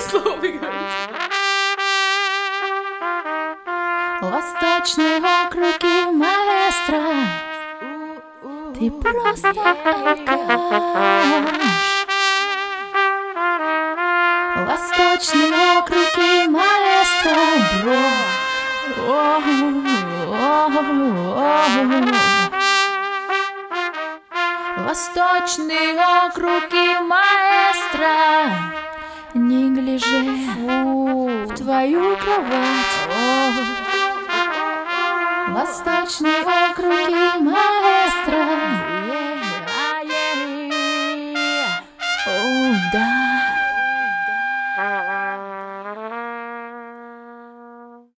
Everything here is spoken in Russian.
слово выговорить. Восточные округи маэстро, ты просто алкаш. Восточные округи маэстро, бро. Восточные округи маэстро, неглиже в твою кровать. Восточные округи маэстро,